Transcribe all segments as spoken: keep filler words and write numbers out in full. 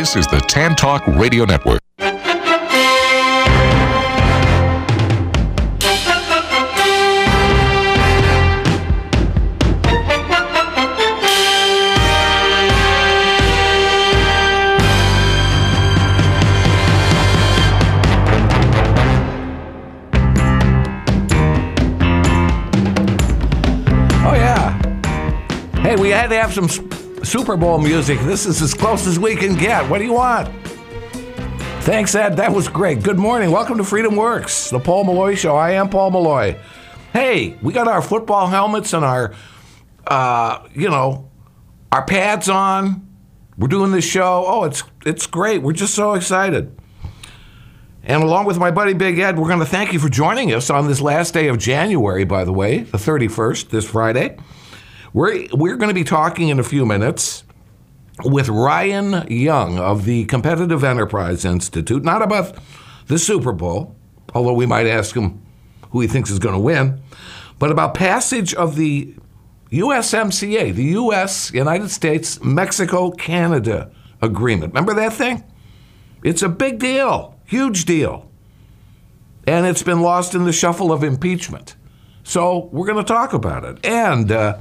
This is the Tan Talk Radio Network. Hey, we had to have some Super Bowl music. This is as close as we can get. What do you want? Thanks, Ed. That was great. Good morning. Welcome to Freedom Works, the Paul Malloy Show. I am Paul Malloy. Hey, we got our football helmets and our, uh, you know, our pads on. We're doing this show. Oh, it's it's great. We're just so excited. And along with my buddy Big Ed, we're going to thank you for joining us on this last day of January, by the way, the thirty-first, this Friday. We're, we're going to be talking in a few minutes with Ryan Young of the Competitive Enterprise Institute, not about the Super Bowl, although we might ask him who he thinks is going to win, but about passage of the U S M C A, the U S, United States, Mexico, Canada agreement. Remember that thing? It's a big deal, huge deal. And it's been lost in the shuffle of impeachment. So we're going to talk about it. And uh,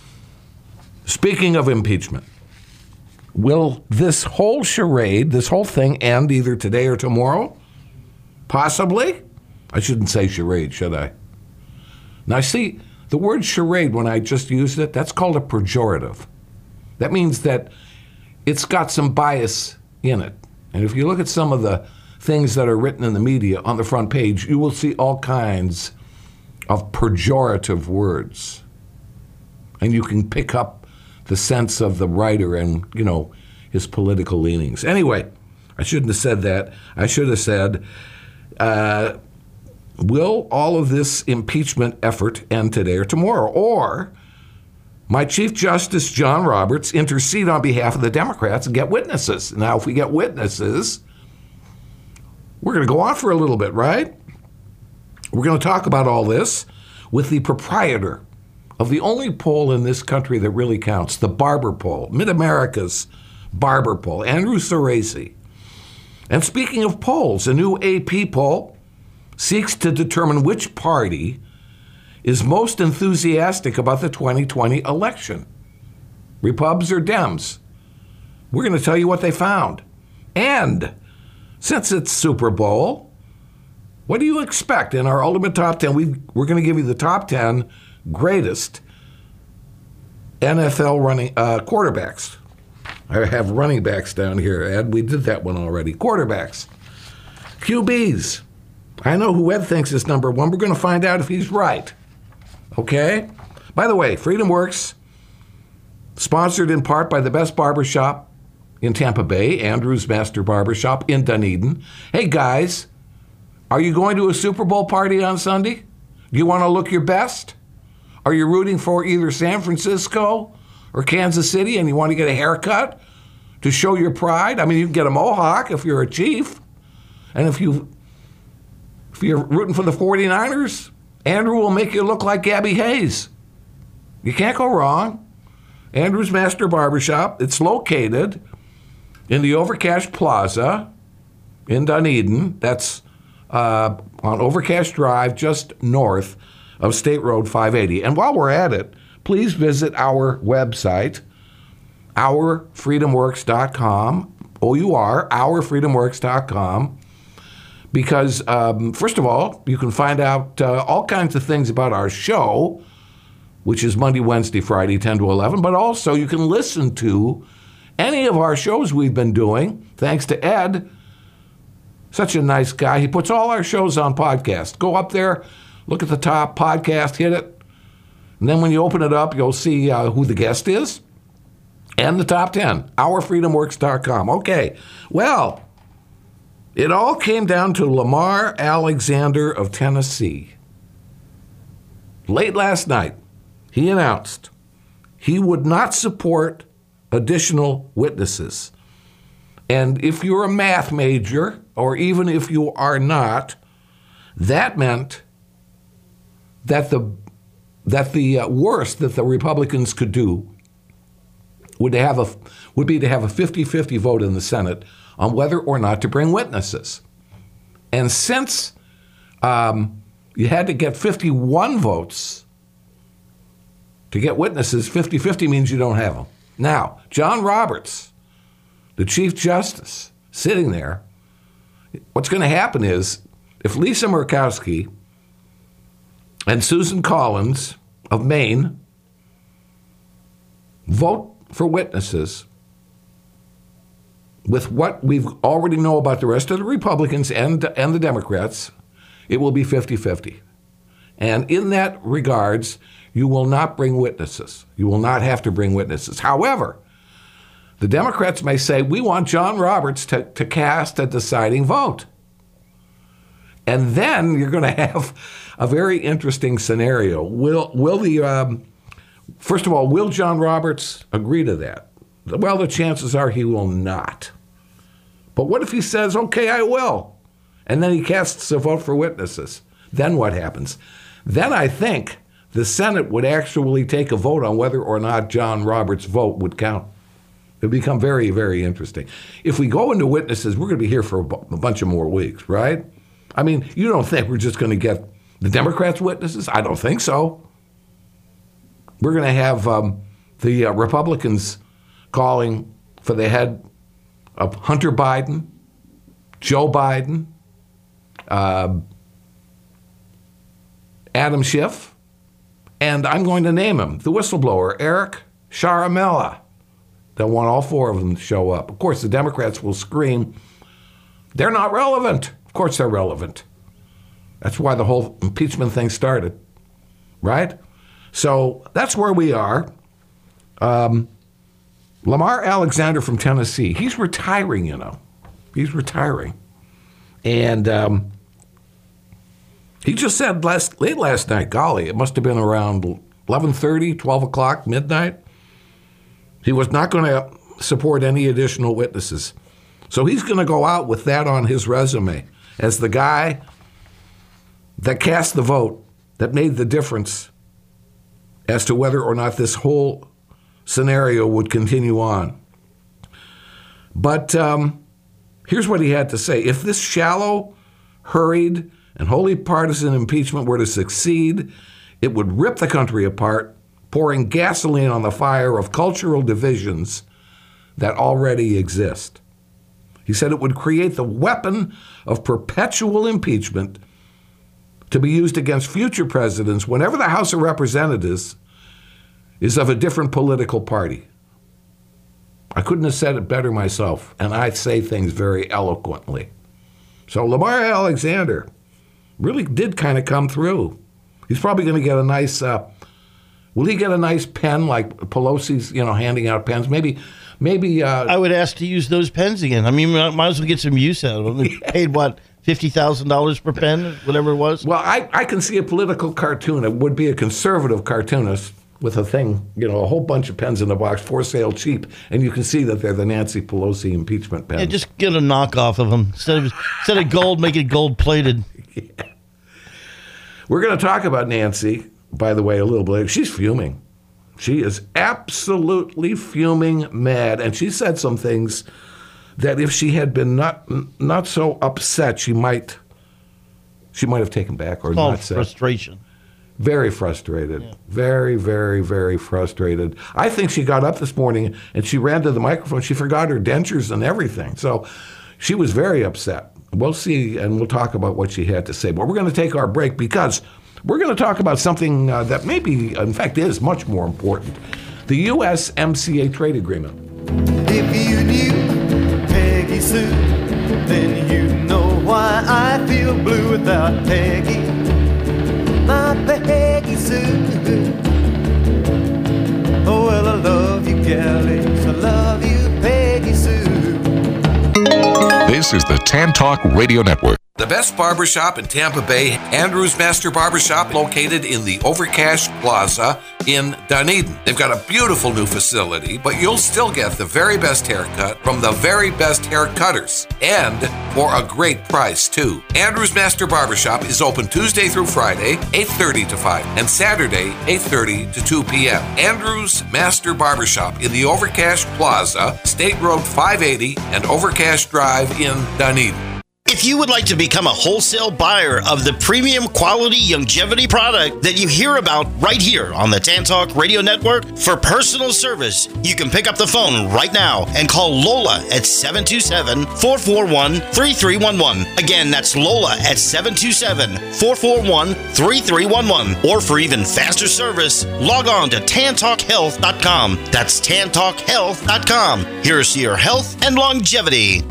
speaking of impeachment, will this whole charade, this whole thing end either today or tomorrow? Possibly. I shouldn't say charade, should I? Now, see, the word charade, when I just used it, that's called a pejorative. That means that it's got some bias in it. And if you look at some of the things that are written in the media on the front page, you will see all kinds of pejorative words. And you can pick up the sense of the writer and, you know, his political leanings. Anyway, I shouldn't have said that. I should have said, uh, will all of this impeachment effort end today or tomorrow? Or might Chief Justice John Roberts intercede on behalf of the Democrats and get witnesses? Now, if we get witnesses, we're going to go on for a little bit, right? We're going to talk about all this with the proprietor of the only poll in this country that really counts, the Barber Poll, Mid-America's Barber Poll, Andrew Soracey. And speaking of polls, a new A P poll seeks to determine which party is most enthusiastic about the twenty twenty election, Repubs or Dems. We're going to tell you what they found. And since it's Super Bowl, what do you expect in our Ultimate Top ten? We've, we're going to give you the top ten greatest N F L running uh, quarterbacks. I have running backs down here, Ed. We did that one already. Quarterbacks. Q Bs. I know who Ed thinks is number one. We're going to find out if he's right. Okay? By the way, Freedom Works, sponsored in part by the best barbershop in Tampa Bay, Andrew's Master Barbershop in Dunedin. Hey, guys, are you going to a Super Bowl party on Sunday? Do you want to look your best? Are you rooting for either San Francisco or Kansas City and you want to get a haircut to show your pride? I mean, you can get a mohawk if you're a Chief. And if, you, if you're rooting for the forty-niners, Andrew will make you look like Gabby Hayes. You can't go wrong. Andrew's Master Barbershop. It's located in the Overcash Plaza in Dunedin. That's uh, on Overcash Drive, just north of State Road five eighty. And while we're at it, please visit our website, our freedom works dot com, O U R, our freedom works dot com, because, um, first of all, you can find out uh, all kinds of things about our show, which is Monday, Wednesday, Friday, ten to eleven, but also you can listen to any of our shows we've been doing, thanks to Ed, such a nice guy. He puts all our shows on podcast. Go up there, look at the top, podcast, hit it. And then when you open it up, you'll see uh, who the guest is and the top ten, our freedom works dot com. Okay, well, it all came down to Lamar Alexander of Tennessee. Late last night, he announced he would not support additional witnesses. And if you're a math major, or even if you are not, that meant that the that the uh, worst that the Republicans could do would have a would be to have a fifty-fifty vote in the Senate on whether or not to bring witnesses. And since um, you had to get fifty-one votes to get witnesses, fifty-fifty means you don't have them. Now, John Roberts, the Chief Justice, sitting there, what's going to happen is if Lisa Murkowski and Susan Collins of Maine vote for witnesses with what we already know about the rest of the Republicans and, and the Democrats, it will be fifty-fifty. And in that regards, you will not bring witnesses. You will not have to bring witnesses. However, the Democrats may say, we want John Roberts to, to cast a deciding vote. And then you're going to have a very interesting scenario. Will will the um, first of all, will John Roberts agree to that? Well, the chances are he will not. But what if he says, okay, I will, and then he casts a vote for witnesses? Then what happens? Then I think the Senate would actually take a vote on whether or not John Roberts' vote would count. It would become very, very interesting. If we go into witnesses, we're going to be here for a, b- a bunch of more weeks, right? I mean, you don't think we're just going to get the Democrats' witnesses? I don't think so. We're going to have um, the uh, Republicans calling for the head of Hunter Biden, Joe Biden, uh, Adam Schiff, and I'm going to name him, the whistleblower, Eric Ciaramella. They'll want all four of them to show up. Of course, the Democrats will scream, they're not relevant. Of course they're relevant. That's why the whole impeachment thing started, right? So that's where we are. Um, Lamar Alexander from Tennessee, he's retiring, you know. He's retiring. And um, he just said last, late last night, golly, it must have been around eleven thirty, twelve o'clock, midnight. He was not going to support any additional witnesses. So he's going to go out with that on his resume as the guy that cast the vote that made the difference as to whether or not this whole scenario would continue on. But um, here's what he had to say. If this shallow, hurried, and wholly partisan impeachment were to succeed, it would rip the country apart, pouring gasoline on the fire of cultural divisions that already exist. He said it would create the weapon of perpetual impeachment to be used against future presidents whenever the House of Representatives is of a different political party. I couldn't have said it better myself, and I say things very eloquently. So Lamar Alexander really did kind of come through. He's probably going to get a nice, uh, will he get a nice pen like Pelosi's, you know, handing out pens? Maybe, maybe. Uh, I would ask to use those pens again. I mean, might as well get some use out of them. They yeah. paid, what, fifty thousand dollars per pen, whatever it was? Well, I, I can see a political cartoon. It would be a conservative cartoonist with a thing, you know, a whole bunch of pens in the box, for sale cheap, and you can see that they're the Nancy Pelosi impeachment pens. Yeah, just get a knockoff of them. Instead of, instead of gold, make it gold-plated. Yeah. We're going to talk about Nancy, by the way, a little bit. She's fuming. She is absolutely fuming mad, and she said some things that if she had been not not so upset, she might she might have taken back or not said. Frustration. Very frustrated. Yeah. Very, very, very frustrated. I think she got up this morning and she ran to the microphone. She forgot her dentures and everything. So she was very upset. We'll see, and we'll talk about what she had to say. But we're going to take our break because we're going to talk about something uh, that maybe, in fact, is much more important. The U S M C A trade agreement. If you knew Peggy Sue, then you know why I feel blue without Peggy. My Peggy Sue. Oh, well, I love you, galleys. I love you, Peggy Sue. This is the Tan Talk Radio Network. The best barbershop in Tampa Bay, Andrews Master Barbershop, located in the Overcash Plaza in Dunedin. They've got a beautiful new facility, but you'll still get the very best haircut from the very best haircutters, and for a great price, too. Andrews Master Barbershop is open Tuesday through Friday, eight thirty to five, and Saturday, eight thirty to two p.m. Andrews Master Barbershop in the Overcash Plaza, State Road five eighty and Overcash Drive in Dunedin. If you would like to become a wholesale buyer of the premium quality longevity product that you hear about right here on the Tan Talk Radio Network for personal service, you can pick up the phone right now and call Lola at seven two seven, four four one, three three one one. Again, that's Lola at seven two seven, four four one, three three one one. Or for even faster service, log on to tan talk health dot com. That's tan talk health dot com. Here's to your health and longevity.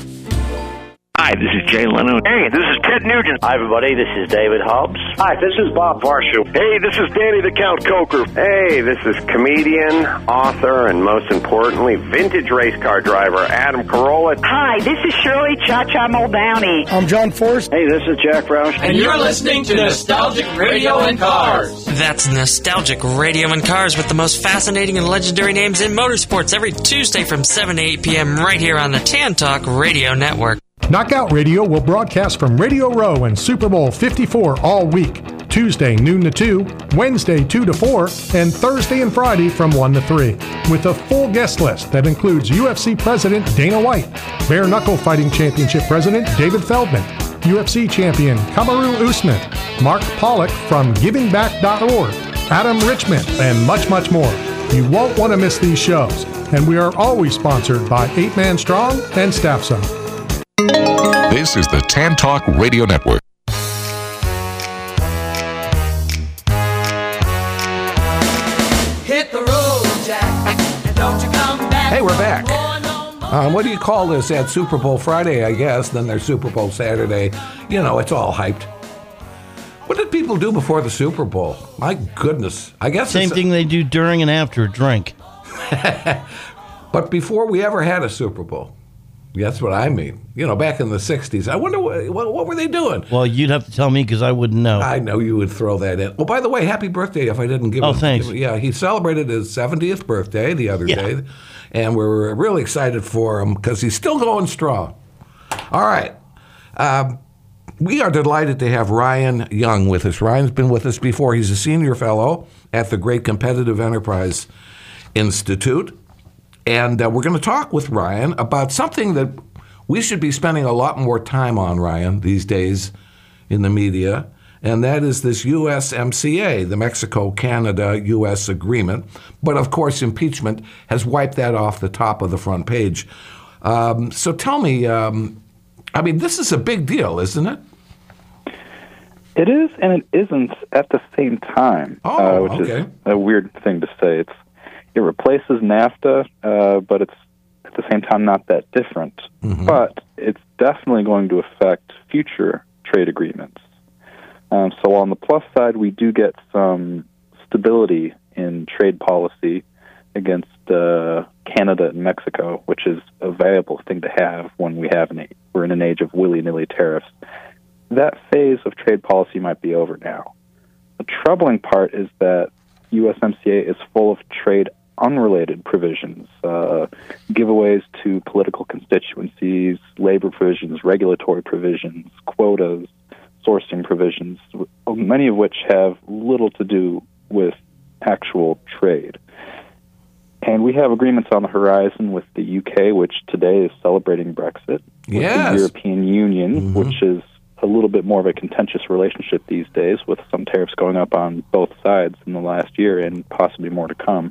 Hi, this is Jay Leno. Hey, this is Ted Nugent. Hi, everybody. This is David Hobbs. Hi, this is Bob Varsho. Hey, this is Danny the Count Coker. Hey, this is comedian, author, and most importantly, vintage race car driver Adam Carolla. Hi, this is Shirley Cha-Cha Muldowney. I'm John Forrest. Hey, this is Jack Roush. And you're listening to Nostalgic Radio and Cars. That's Nostalgic Radio and Cars with the most fascinating and legendary names in motorsports every Tuesday from seven to eight p.m. right here on the Tan Talk Radio Network. Knockout Radio will broadcast from Radio Row and Super Bowl fifty-four all week. Tuesday, noon to two, Wednesday, two to four, and Thursday and Friday from one to three. With a full guest list that includes U F C President Dana White, Bare Knuckle Fighting Championship President David Feldman, U F C Champion Kamaru Usman, Mark Pollock from giving back dot org, Adam Richmond, and much, much more. You won't want to miss these shows. And we are always sponsored by eight man Strong and Staff Zone. This is the Tan Talk Radio Network. Hit the road, Jack, and don't you come back. Hey, we're back. Um, what do you call this at Super Bowl Friday, I guess? Then there's Super Bowl Saturday. You know, it's all hyped. What did people do before the Super Bowl? My goodness. I guess Same thing they do during and after a drink. But before we ever had a Super Bowl. That's what I mean. You know, back in the sixties. I wonder what, what, what were they doing? Well, you'd have to tell me because I wouldn't know. I know you would throw that in. Well, by the way, happy birthday if I didn't give oh, him. Oh, thanks. Give, yeah, he celebrated his seventieth birthday the other yeah. day, and we were really excited for him because he's still going strong. All right. Um, we are delighted to have Ryan Young with us. Ryan's been with us before. He's a senior fellow at the Great Competitive Enterprise Institute. And uh, we're going to talk with Ryan about something that we should be spending a lot more time on, Ryan, these days in the media, and that is this U S M C A, the Mexico-Canada U S agreement. But, of course, impeachment has wiped that off the top of the front page. Um, so tell me, um, I mean, this is a big deal, isn't it? It is, and it isn't at the same time, oh, uh, which okay. is a weird thing to say. It's It replaces NAFTA, uh, but it's at the same time not that different. Mm-hmm. But it's definitely going to affect future trade agreements. Um, so on the plus side, we do get some stability in trade policy against uh, Canada and Mexico, which is a valuable thing to have when we have an, we're in an age of willy-nilly tariffs. That phase of trade policy might be over now. The troubling part is that U S M C A is full of trade unrelated provisions, uh, giveaways to political constituencies, labor provisions, regulatory provisions, quotas, sourcing provisions, many of which have little to do with actual trade. And we have agreements on the horizon with the U K, which today is celebrating Brexit, yes. with the European Union, mm-hmm. which is a little bit more of a contentious relationship these days, with some tariffs going up on both sides in the last year and possibly more to come.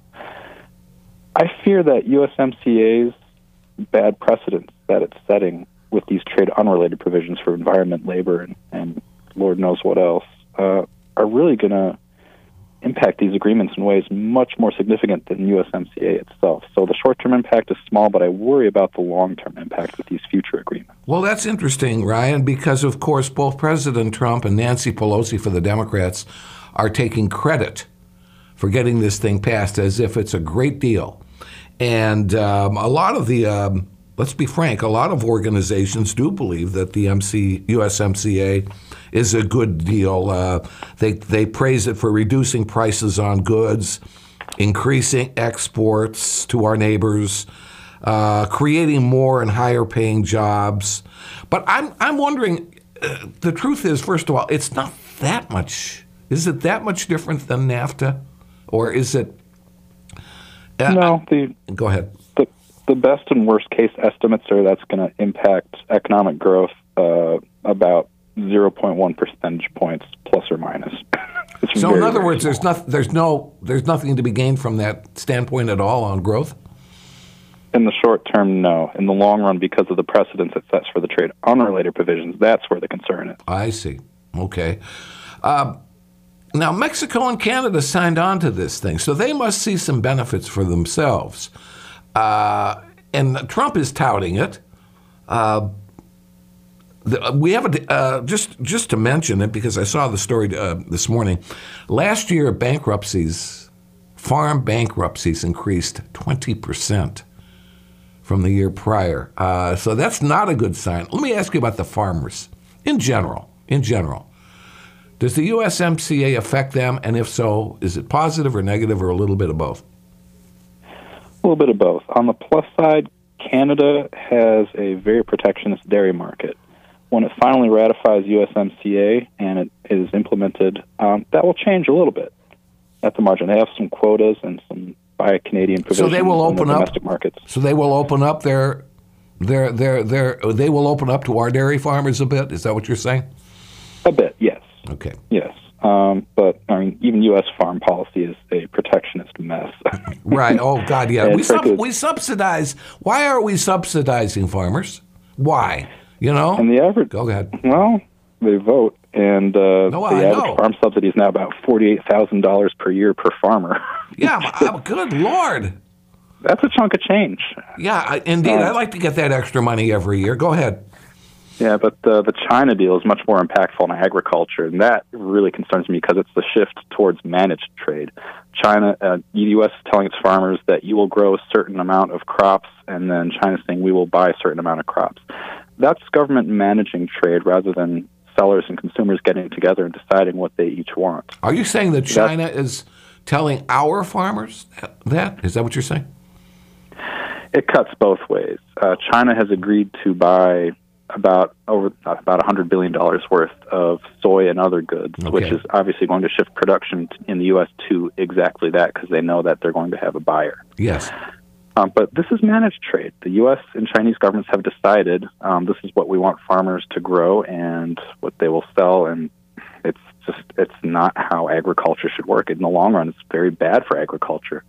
I fear that U S M C A's bad precedents that it's setting with these trade unrelated provisions for environment, labor, and, and Lord knows what else, uh, are really going to impact these agreements in ways much more significant than U S M C A itself. So the short-term impact is small, but I worry about the long-term impact with these future agreements. Well, that's interesting, Ryan, because, of course, both President Trump and Nancy Pelosi for the Democrats are taking credit for getting this thing passed as if it's a great deal. And um, a lot of the um, let's be frank, a lot of organizations do believe that the M C, U S M C A is a good deal. Uh, they they praise it for reducing prices on goods, increasing exports to our neighbors, uh, creating more and higher paying jobs. But I'm I'm wondering, uh, the truth is, first of all, it's not that much. Is it that much different than NAFTA? Or is it... Uh, no. The, go ahead. The, the best and worst case estimates are that's going to impact economic growth uh, about zero point one percentage points, plus or minus. So very, in other words, small. there's not, there's no, there's nothing to be gained from that standpoint at all on growth? In the short term, no. In the long run, because of the precedents it sets for the trade unrelated provisions, that's where the concern is. I see. Okay. Uh, now, Mexico and Canada signed on to this thing, so they must see some benefits for themselves. Uh, and Trump is touting it. Uh, the, we have a, uh, just just to mention it because I saw the story uh, this morning. Last year, bankruptcies, farm bankruptcies, increased twenty percent from the year prior. Uh, so that's not a good sign. Let me ask you about the farmers in general. In general, does the U S M C A affect them? And if so, is it positive or negative or a little bit of both? A little bit of both. On the plus side, Canada has a very protectionist dairy market. When it finally ratifies U S M C A and it is implemented, um, that will change a little bit at the margin. They have some quotas and some buy Canadian provisions so they will open in the up, domestic markets. So they will open up their, their, their, their, they will open up to our dairy farmers a bit? Is that what you're saying? A bit, yes. Okay. Yes. Um, but, I mean, even U S farm policy is a protectionist mess. Right. Oh, God, yeah. And we, sub- frankly, we subsidize. Why are we subsidizing farmers? Why? You know? And the average, Go ahead. Well, they vote, and uh, No, the I average know. farm subsidy is now about forty-eight thousand dollars per year per farmer. Yeah, I'm, I'm- good Lord. That's a chunk of change. Yeah, I, indeed. Uh, I'd like to get that extra money every year. Go ahead. Yeah, but uh, the China deal is much more impactful on agriculture, and that really concerns me because it's the shift towards managed trade. China, uh, the U S is telling its farmers that you will grow a certain amount of crops, and then China's saying we will buy a certain amount of crops. That's government managing trade rather than sellers and consumers getting together and deciding what they each want. Are you saying that China That's, is telling our farmers that? Is that what you're saying? It cuts both ways. Uh, China has agreed to buy about over about one hundred billion dollars worth of soy and other goods, Okay. which is obviously going to shift production in the U S to exactly that because they know that they're going to have a buyer. Yes. Um, but this is managed trade. The U S and Chinese governments have decided um, this is what we want farmers to grow and what they will sell, and it's just it's not how agriculture should work. In the long run, it's very bad for agriculture.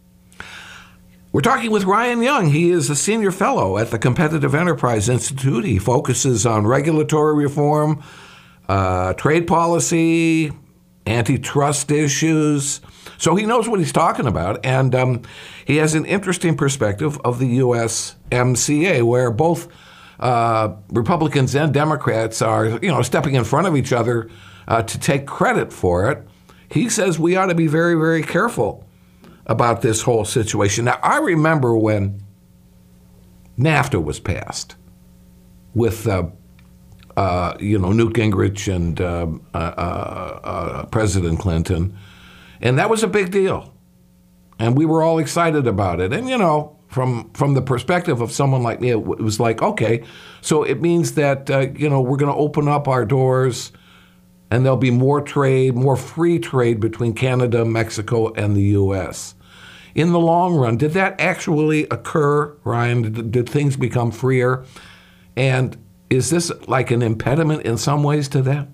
We're talking with Ryan Young. He is a senior fellow at the Competitive Enterprise Institute. He focuses on regulatory reform, uh, trade policy, antitrust issues. So he knows what he's talking about, and um, he has an interesting perspective of the U S M C A, where both uh, Republicans and Democrats are, you know, stepping in front of each other uh, to take credit for it. He says we ought to be very, very careful about this whole situation. Now, I remember when NAFTA was passed with, uh, uh, you know, Newt Gingrich and uh, uh, uh, President Clinton, and that was a big deal. And we were all excited about it. And, you know, from from the perspective of someone like me, it was like, okay, so it means that, uh, you know, we're going to open up our doors and there'll be more trade, more free trade between Canada, Mexico, and the U S In the long run, did that actually occur, Ryan? Did, did things become freer? And is this like an impediment in some ways to that?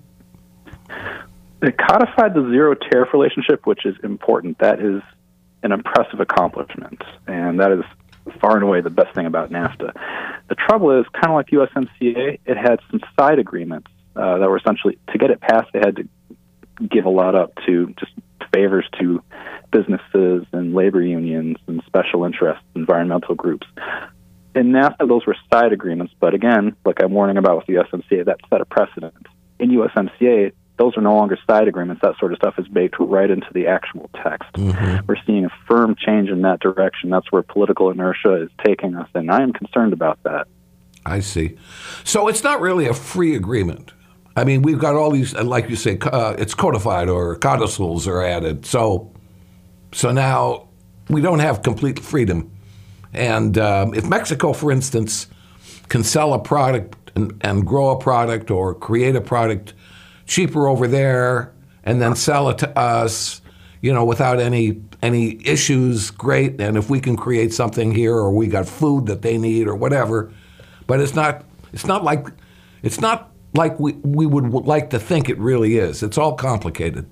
It codified the zero tariff relationship, which is important. That is an impressive accomplishment, and that is far and away the best thing about NAFTA. The trouble is, kind of like U S M C A, it had some side agreements uh, that were essentially, to get it passed, they had to give a lot up to just favors to businesses and labor unions and special interests, environmental groups. In NAFTA, those were side agreements, but again, like I'm warning about with the U S M C A, that set a precedent. In U S M C A, those are no longer side agreements. That sort of stuff is baked right into the actual text. Mm-hmm. We're seeing a firm change in that direction. That's where political inertia is taking us, and I am concerned about that. I see. So it's not really a free agreement. I mean, we've got all these, like you say, uh, it's codified or codicils are added. So, so now we don't have complete freedom. And um, if Mexico, for instance, can sell a product and, and grow a product or create a product cheaper over there and then sell it to us, you know, without any any issues, great. And if we can create something here, or we got food that they need or whatever, but it's not it's not like it's not like we, we would like to think it really is. It's all complicated.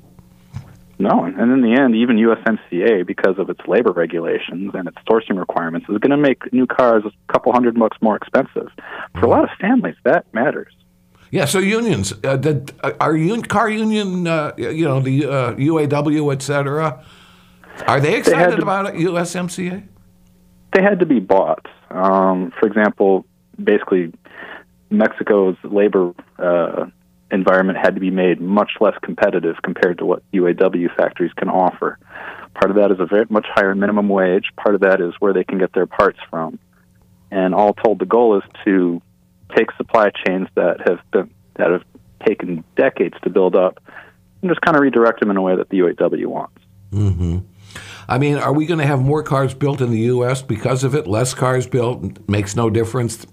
No, and in the end, even U S M C A, because of its labor regulations and its sourcing requirements, is going to make new cars a couple hundred bucks more expensive. For a lot of families, that matters. Yeah, so unions, uh, did, uh, are un- car union, uh, you know, the uh, U A W, et cetera, are they excited they to, about it, U S M C A? They had to be bought. Um, for example, basically, Mexico's labor uh, environment had to be made much less competitive compared to what U A W factories can offer. Part of that is a very much higher minimum wage. Part of that is where they can get their parts from. And all told, the goal is to take supply chains that have been that have taken decades to build up and just kind of redirect them in a way that the U A W wants. Mm-hmm. I mean, are we going to have more cars built in the U S because of it? Less cars built makes no difference?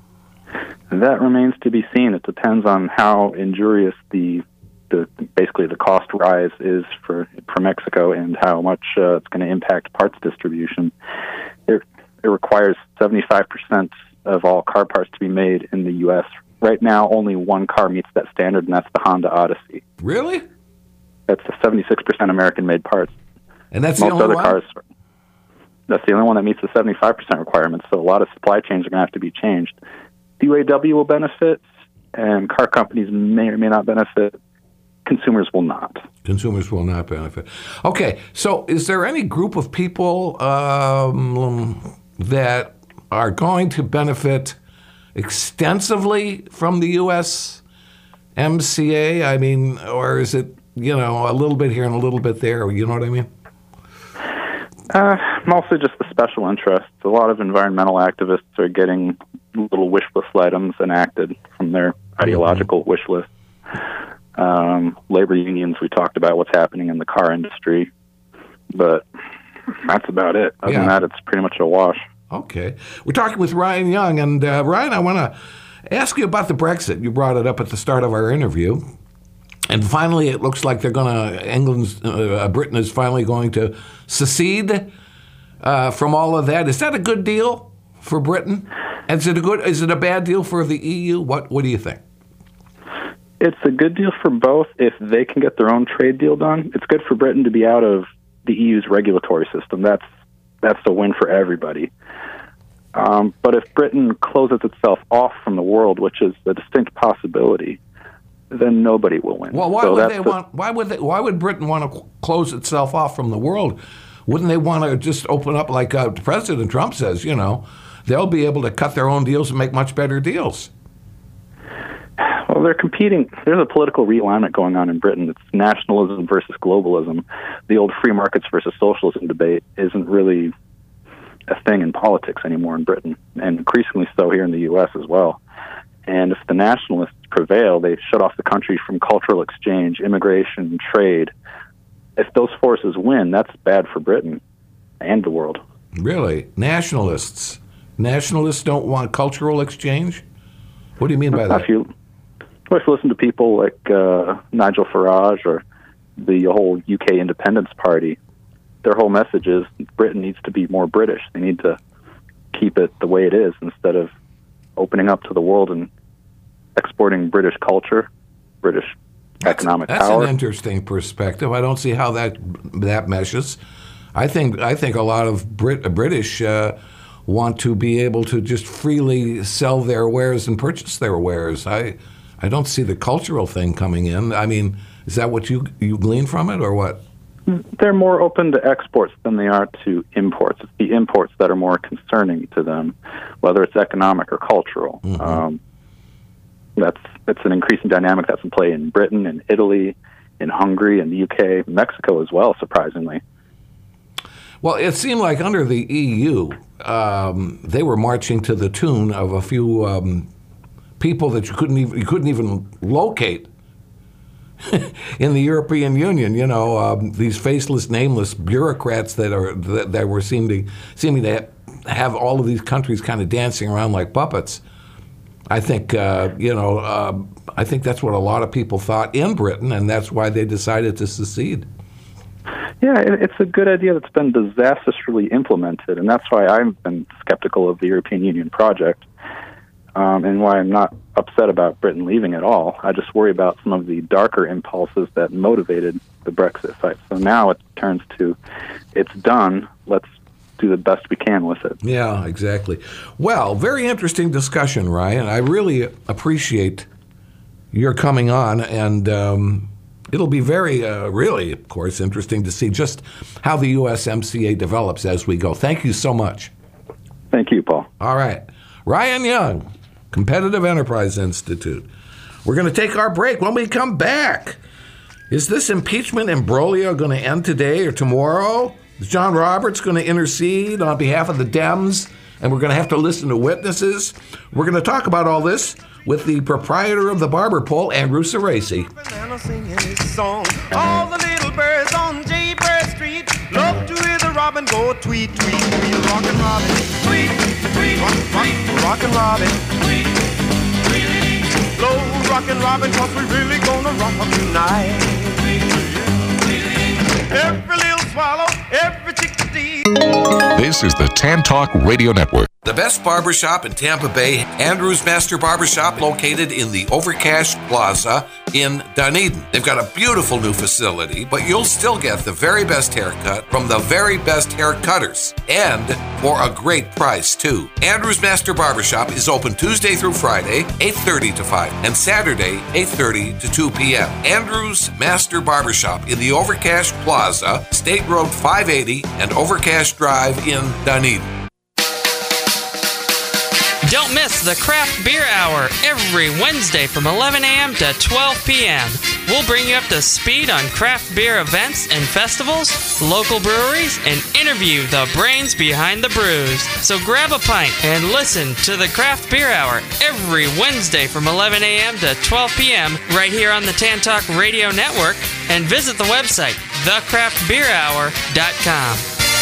That remains to be seen. It depends on how injurious the, the basically the cost rise is for for Mexico and how much uh, it's going to impact parts distribution. It, it requires seventy-five percent of all car parts to be made in the U S. Right now, only one car meets that standard, and that's the Honda Odyssey. Really? That's the seventy-six percent American-made parts. And that's Most the only other one? cars. That's the only one that meets the seventy-five percent requirements. So a lot of supply chains are going to have to be changed. The U A W will benefit, and car companies may or may not benefit. Consumers will not. Consumers will not benefit. Okay, so is there any group of people um, that are going to benefit extensively from the U S M C A? I mean, or is it, you know, a little bit here and a little bit there? You know what I mean? Uh, mostly just the special interests. A lot of environmental activists are getting little wish list items enacted from their ideological mm-hmm. wish list. Um, labor unions, we talked about what's happening in the car industry, but that's about it. Other yeah. than that, it's pretty much a wash. Okay. We're talking with Ryan Young, and uh, Ryan, I want to ask you about the Brexit. You brought it up at the start of our interview. And finally, it looks like they're going to, England's, uh, Britain is finally going to secede uh, from all of that. Is that a good deal for Britain? And is it a good? Is it a bad deal for the E U? What What do you think? It's a good deal for both if they can get their own trade deal done. It's good for Britain to be out of the E U's regulatory system. That's that's a win for everybody. Um, but if Britain closes itself off from the world, which is a distinct possibility, then nobody will win. Well, why so would they the, want? Why would they, Why would Britain want to close itself off from the world? Wouldn't they want to just open up like uh, President Trump says? You know, they'll be able to cut their own deals and make much better deals. Well, they're competing. There's a political realignment going on in Britain. It's nationalism versus globalism. The old free markets versus socialism debate isn't really a thing in politics anymore in Britain, and increasingly so here in the U S as well. And if the nationalists prevail, they shut off the country from cultural exchange, immigration, trade. If those forces win, that's bad for Britain and the world. Really? Nationalists? Nationalists don't want cultural exchange? What do you mean by that? If you, well, if you listen to people like uh, Nigel Farage or the whole U K Independence Party, their whole message is Britain needs to be more British. They need to keep it the way it is instead of opening up to the world and exporting British culture, British that's, economic that's power. That's an interesting perspective. I don't see how that that meshes. I think I think a lot of Brit, British uh, want to be able to just freely sell their wares and purchase their wares. I I don't see the cultural thing coming in. I mean, is that what you you glean from it, or what? They're more open to exports than they are to imports. It's the imports that are more concerning to them, whether it's economic or cultural. Mm-hmm. Um, That's that's an increasing dynamic that's in play in Britain, in Italy, in Hungary, in the U K, Mexico as well, surprisingly. Well, it seemed like under the E U, um, they were marching to the tune of a few um, people that you couldn't even you couldn't even locate in the European Union. You know, um, these faceless, nameless bureaucrats that are that, that were seeming seeming to have all of these countries kind of dancing around like puppets. I think uh, you know. Uh, I think that's what a lot of people thought in Britain, and that's why they decided to secede. Yeah, it's a good idea that's been disastrously implemented, and that's why I've been skeptical of the European Union project, um, and why I'm not upset about Britain leaving at all. I just worry about some of the darker impulses that motivated the Brexit fight. So now it turns to, it's done, let's do the best we can with it. Yeah, exactly. Well, very interesting discussion, Ryan. I really appreciate your coming on, and um, it'll be very, uh, really, of course, interesting to see just how the U S M C A develops as we go. Thank you so much. Thank you, Paul. All right. Ryan Young, Competitive Enterprise Institute. We're going to take our break. When we come back, is this impeachment imbroglio going to end today or tomorrow? Is John Roberts going to intercede on behalf of the Dems, and we're going to have to listen to witnesses? We're going to talk about all this with the proprietor of the Barber Pole, Andrew Cerasi. All the little birds on Jaybird Street love to hear the robin go tweet, tweet, tweet, rockin' robin, tweet, tweet, rock, rockin' robin, tweet, tweet, low rockin' robin, 'cause we really gonna rock tonight. Every little swallow, every chickadee. This is the Tan Talk Radio Network. The best barbershop in Tampa Bay, Andrew's Master Barbershop, located in the Overcash Plaza in Dunedin. They've got a beautiful new facility, but you'll still get the very best haircut from the very best hair cutters, and for a great price, too. Andrew's Master Barbershop is open Tuesday through Friday, eight thirty to five, and Saturday, eight thirty to two p.m. Andrew's Master Barbershop in the Overcash Plaza, State Road five eighty and Overcash Drive in Dunedin. Don't miss the Craft Beer Hour every Wednesday from eleven a.m. to twelve p.m. We'll bring you up to speed on craft beer events and festivals, local breweries, and interview the brains behind the brews. So grab a pint and listen to the Craft Beer Hour every Wednesday from eleven a.m. to twelve p.m. right here on the Tan Talk Radio Network, and visit the website the craft beer hour dot com.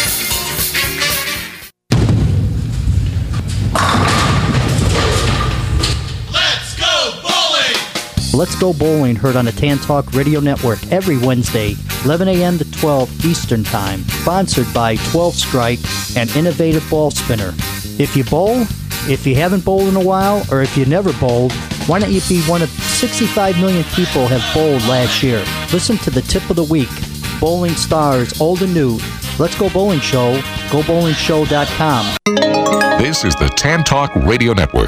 Let's Go Bowling, heard on the Tan Talk Radio Network every Wednesday, eleven a.m. to twelve Eastern Time. Sponsored by twelve Strike and Innovative Ball Spinner. If you bowl, if you haven't bowled in a while, or if you never bowled, why don't you be one of sixty-five million people have bowled last year? Listen to the tip of the week. Bowling stars, old and new. Let's Go Bowling Show, go bowling show dot com. This is the Tan Talk Radio Network.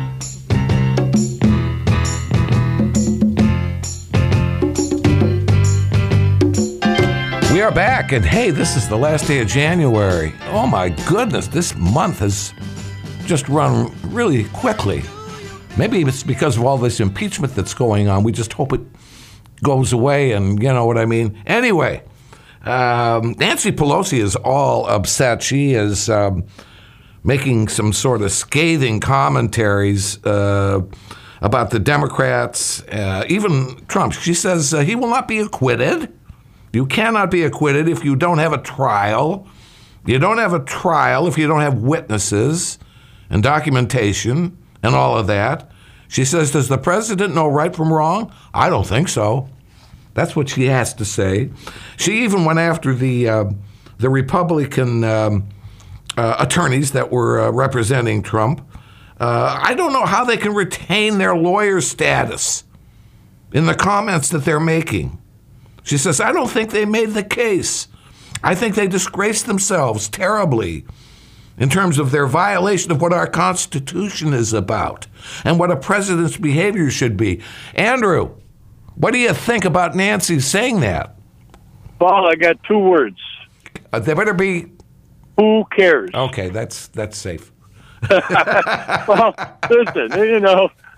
We are back, and hey, this is the last day of January. Oh my goodness, this month has just run really quickly. Maybe it's because of all this impeachment that's going on. We just hope it goes away, and you know what I mean. Anyway, um, Nancy Pelosi is all upset. She is um, making some sort of scathing commentaries uh, about the Democrats, uh, even Trump. She says uh, he will not be acquitted. You cannot be acquitted if you don't have a trial. You don't have a trial if you don't have witnesses and documentation and all of that. She says, does the president know right from wrong? I don't think so. That's what she has to say. She even went after the uh, the Republican um, uh, attorneys that were uh, representing Trump. Uh, I don't know how they can retain their lawyer status in the comments that they're making. She says, I don't think they made the case. I think they disgraced themselves terribly in terms of their violation of what our Constitution is about and what a president's behavior should be. Andrew, what do you think about Nancy saying that? Paul, I got two words. Uh, they better be... Who cares? Okay, that's that's safe. Well, listen, you know,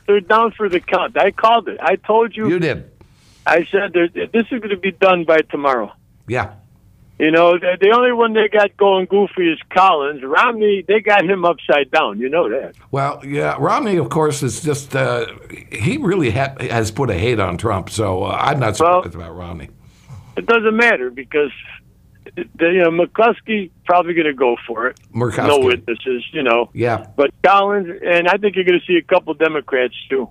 they're down for the count. I called it. I told you. You did. I said this is going to be done by tomorrow. Yeah. You know, the, the only one they got going goofy is Collins. Romney, they got him upside down. You know that. Well, yeah, Romney, of course, is just, uh, he really ha- has put a hate on Trump, so uh, I'm not surprised well, about Romney. It doesn't matter because, the, you know, McCluskey probably going to go for it. Murkowski. No witnesses, you know. Yeah. But Collins, and I think you're going to see a couple Democrats, too.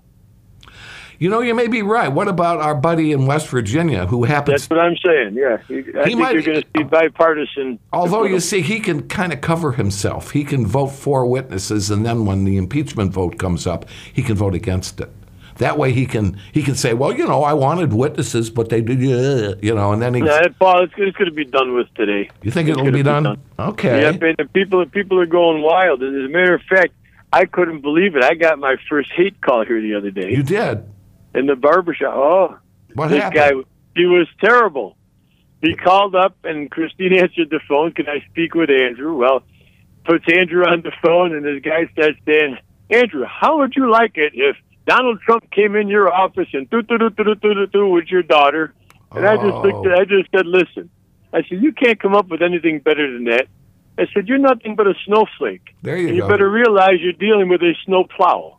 You know, you may be right. What about our buddy in West Virginia who happens... That's what I'm saying, yeah. I he think might, you're going to see bipartisan... Although, you see, he can kind of cover himself. He can vote for witnesses, and then when the impeachment vote comes up, he can vote against it. That way he can he can say, well, you know, I wanted witnesses, but they did, uh, you know, and then he... Yeah, Paul, it's, it's going to be done with today. You think it's it'll be done? be done? Okay. Yeah, and the people, people are going wild. As a matter of fact, I couldn't believe it. I got my first hate call here the other day. You did? In the barbershop. Oh, what this happened? guy, he was terrible. He called up, and Christine answered the phone. Can I speak with Andrew? Well, puts Andrew on the phone, and this guy starts saying, Andrew, how would you like it if Donald Trump came in your office and do do do do do do do with your daughter? And oh. I just looked at, I just said, listen. I said, you can't come up with anything better than that. I said, you're nothing but a snowflake. There you and go. You better realize you're dealing with a snow plow.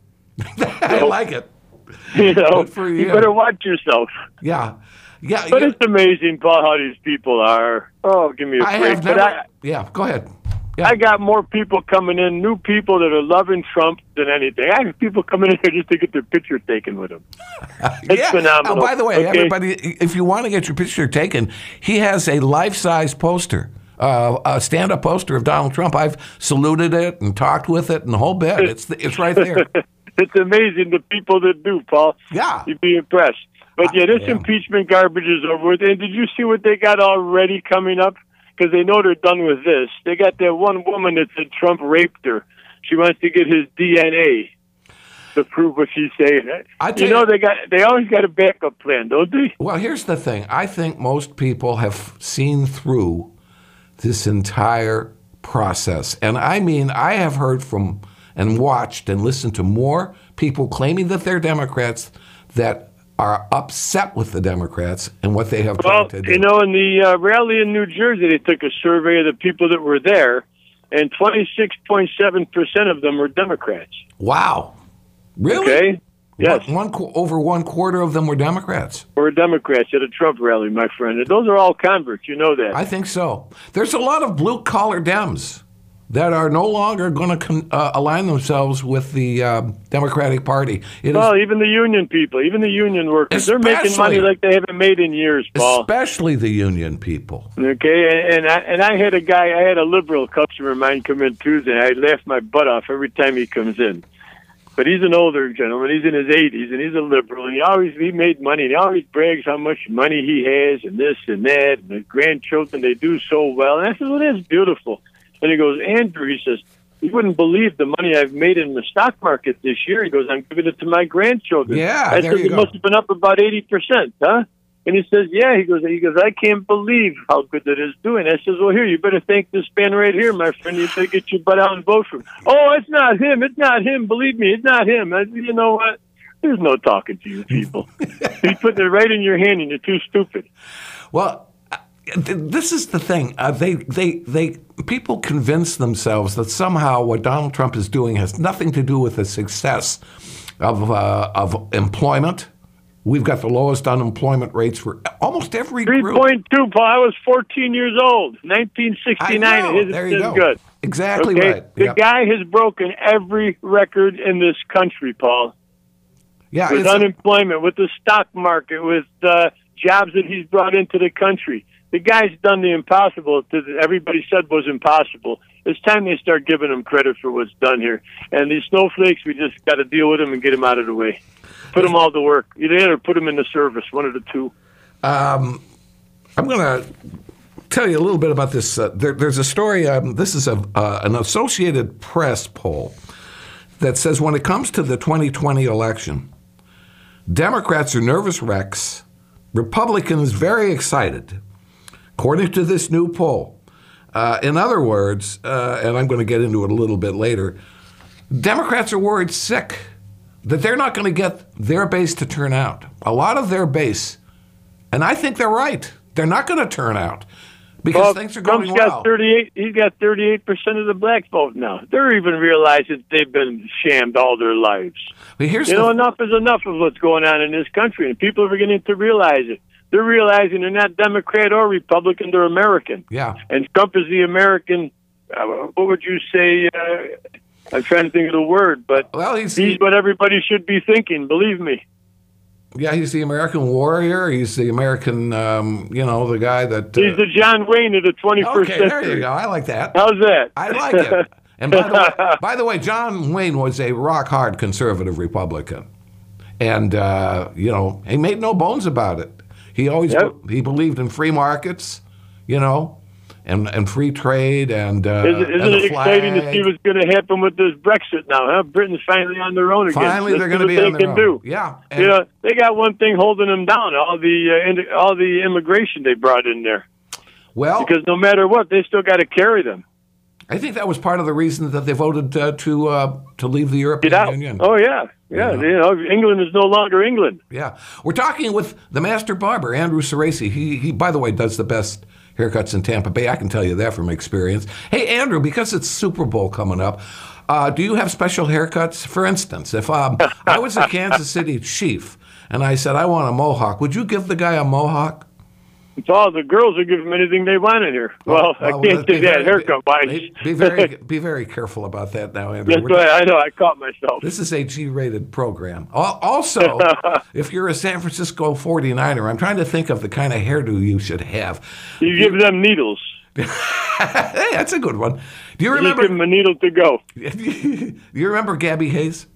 I so, like it. You know, you. you better watch yourself. Yeah. Yeah. But yeah. it's amazing, Paul, how these people are. Oh, give me a I break. Have never, but I, yeah, go ahead. Yeah. I got more people coming in, new people that are loving Trump than anything. I have people coming in here just to get their picture taken with him. It's yeah. phenomenal. Oh, by the way, okay? everybody, if you want to get your picture taken, he has a life-size poster, uh, a stand-up poster of Donald Trump. I've saluted it and talked with it and the whole bit. It's it's right there. It's amazing the people that do, Paul. Yeah. You'd be impressed. But yeah, this yeah. impeachment garbage is over with. And did you see what they got already coming up? Because they know they're done with this. They got that one woman that said Trump raped her. She wants to get his D N A to prove what she's saying. You know, you, they got they always got a backup plan, don't they? Well, here's the thing. I think most people have seen through this entire process. And I mean, I have heard from and watched and listened to more people claiming that they're Democrats that are upset with the Democrats and what they have well, tried to do. You know, in the uh, rally in New Jersey, they took a survey of the people that were there, and twenty-six point seven percent of them were Democrats. Wow. Really? Okay. Yes. One, one over one quarter of them were Democrats. Were Democrats at a Trump rally, my friend. And those are all converts. You know that. I think so. There's a lot of blue-collar Dems that are no longer going to uh, align themselves with the uh, Democratic Party. It well, is, even the union people, even the union workers, they're making money like they haven't made in years, Paul. Especially the union people. Okay, and, and I and I had a guy, I had a liberal customer of mine come in Tuesday. I laughed my butt off every time he comes in. But he's an older gentleman. He's in his eighties, and he's a liberal. And he always he made money. And he always brags how much money he has, and this and that. And his grandchildren, they do so well. And I said, well, that's beautiful. And he goes, Andrew, he says, you wouldn't believe the money I've made in the stock market this year. He goes, I'm giving it to my grandchildren. Yeah, I there said, you it go. must have been up about eighty percent, huh? And he says, yeah. He goes, he goes, I can't believe how good that is doing. I says, well, here, you better thank this man right here, my friend. You better get your butt out and vote for him. Oh, it's not him. It's not him. Believe me, it's not him. I, you know what? There's no talking to you people. He's putting it right in your hand, and you're too stupid. Well, this is the thing. Uh, they, they, they, people convince themselves that somehow what Donald Trump is doing has nothing to do with the success of uh, of employment. We've got the lowest unemployment rates for almost every group. three point two, Paul. I was fourteen years old, nineteen sixty-nine. I know. His There you is go. good. Exactly okay? right. The Yep. guy has broken every record in this country, Paul. Yeah, with it's a- unemployment, with the stock market, with uh, jobs that he's brought into the country. The guy's done the impossible that everybody said was impossible. It's time they start giving him credit for what's done here. And these snowflakes, we just got to deal with them and get them out of the way. Put them all to work. Either put them in the service, one of the two. Um, I'm going to tell you a little bit about this. Uh, there, there's a story. Um, this is a, uh, an Associated Press poll that says when it comes to the twenty twenty election, Democrats are nervous wrecks, Republicans very excited, according to this new poll. Uh, in other words, uh, and I'm going to get into it a little bit later, Democrats are worried sick. that they're not going to get their base to turn out. A lot of their base, and I think they're right, they're not going to turn out because well, things are going Trump's well. got thirty-eight. He's got thirty-eight percent of the black vote now. They're even realizing they've been shammed all their lives. But here's you the know, enough is enough of what's going on in this country, and people are beginning to realize it. They're realizing they're not Democrat or Republican; they're American. Yeah. And Trump is the American. Uh, what would you say? Uh, I'm trying to think of the word, but well, he's, he's what everybody should be thinking. Believe me. Yeah, he's the American warrior. He's the American, um, you know, the guy that... Uh, he's the John Wayne of the twenty-first okay, century. there you go. I like that. How's that? I like it. And by the, way, by the way, John Wayne was a rock-hard conservative Republican. And, uh, you know, he made no bones about it. He always Yep. he believed in free markets, you know, and, and free trade and uh, Isn't, isn't and the it exciting to flag. see what's going to happen with this Brexit now? Huh? Britain's finally on their own again. Finally, Let's they're see going to what be on they their can own. do. Yeah. And, You know, they got one thing holding them down: all the uh, in, all the immigration they brought in there. Well, because no matter what, they still got to carry them. I think that was part of the reason that they voted uh, to uh, to leave the European Union. Oh yeah, yeah. Yeah. You know, England is no longer England. Yeah, we're talking with the master barber, Andrew Cerasi. He, he, by the way, does the best haircuts in Tampa Bay. I can tell you that from experience. Hey, Andrew, because it's Super Bowl coming up, uh, do you have special haircuts? For instance, if um, I was a Kansas City Chief and I said I want a mohawk, would you give the guy a mohawk? It's all the girls will give them anything they want in here. Well, well, I can't be say that very- haircut wise. Be, be very be very careful about that now, Andrew. That's We're- right. I know. I caught myself. This is a G-rated program. Al- Also, if you're a San Francisco forty-niner, I'm trying to think of the kind of hairdo you should have. You give them needles. Hey, that's a good one. Do you You remember? Just give them a needle to go. Do you remember Gabby Hayes?